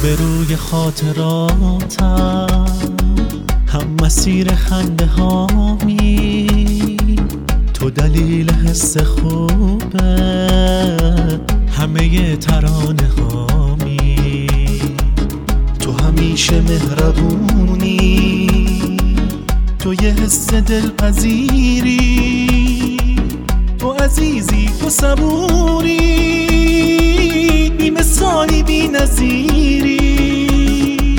روبروی خاطراتم، هم مسیر خنده هامی، تو دلیل حس خوبه همه ترانه هامی. تو همیشه مهربونی، تو یه حس دلپذیری، تو عزیزی، تو صبوری، بی مثالی، بی نظیری.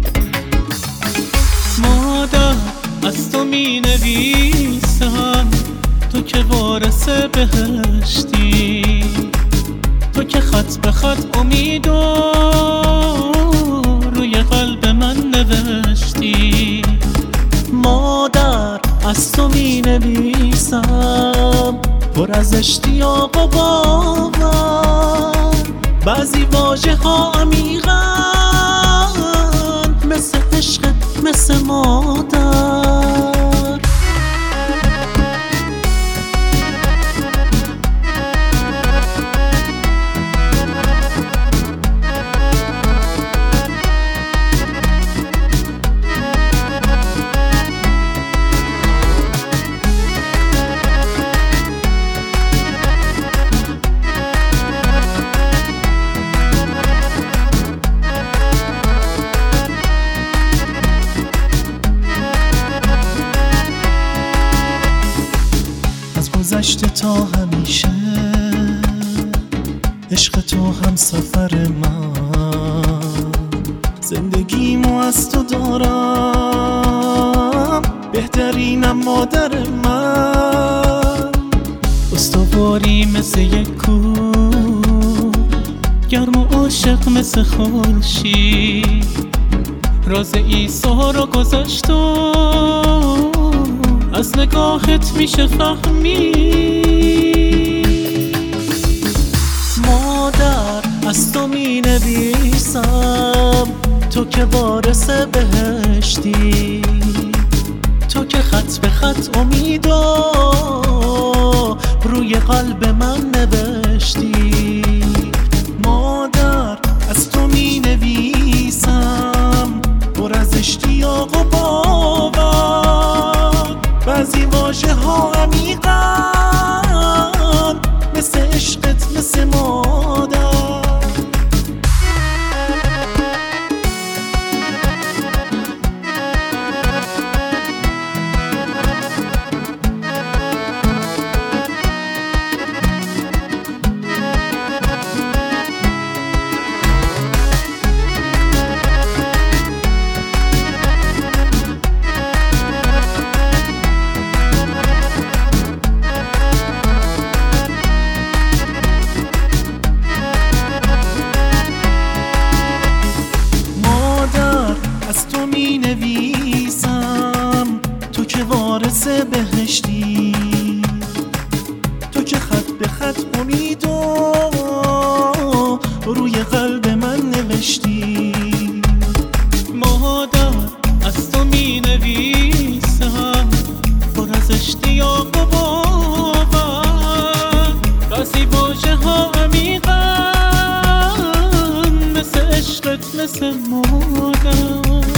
مادر از تو می نویسم، تو که وارث بهشتی، تو که خط به خط امیدو روی قلب من نوشتی. مادر از تو می نویسم پر از اشتیاق و باور، بعضی واژه ها عمیقن مثل عشقت، مثل مادر. گذشته تا همیشه عشق تو هم سفر من، زندگیمو از تو دارم، بهترینم مادر من. استواری مثل یک کوه، گرم و عاشق مثل خورشید، راز عیسی رو گذشت و از نگاهت میشه فهمید. مادر از تو می نویسم، تو که وارث بهشتی، تو که خط به خط امیدو روی قلب من نوشتی. مادر از تو می نویسم پر از اشتیاق و باور، بعضی واژه ها عمیقن مثل عشقت، مثل مادر. از تو می نویسم، تو که وارث بهشتی، تو که خط به خط امیدو روی قلب من نوشتی. مادر از تو می نویسم پر از اشتیاق و باور، بعضی واژه ها عمیقن مثل عشقت، مثل مادر.